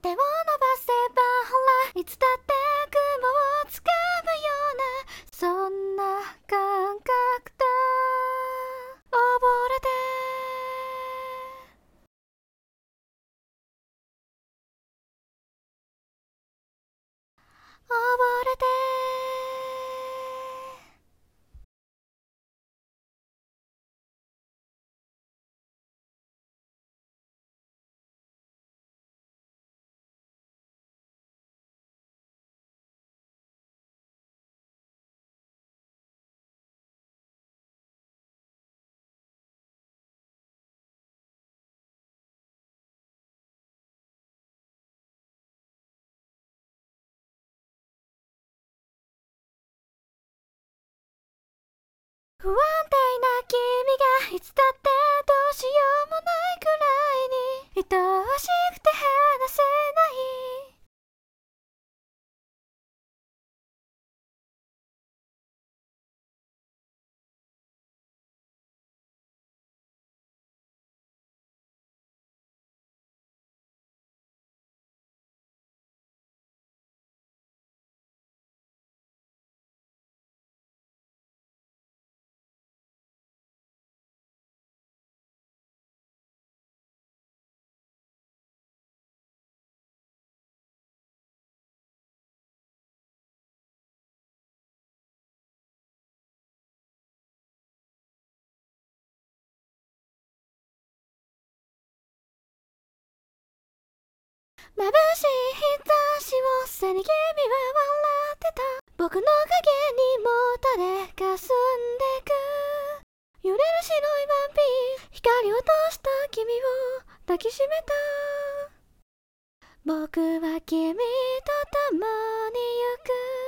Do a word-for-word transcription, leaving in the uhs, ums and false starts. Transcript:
手を伸ばせばほらいつだって雲をつかむようなそんな感覚だ。溺れて溺れて不安定な君がいつだってどうしようもないくらいに愛おしくて離せない。眩しい日差しを背に君は笑ってた。僕の影にもたれかすんでく揺れる白いワンピース、光を通した君を抱きしめた。僕は君と共に行く。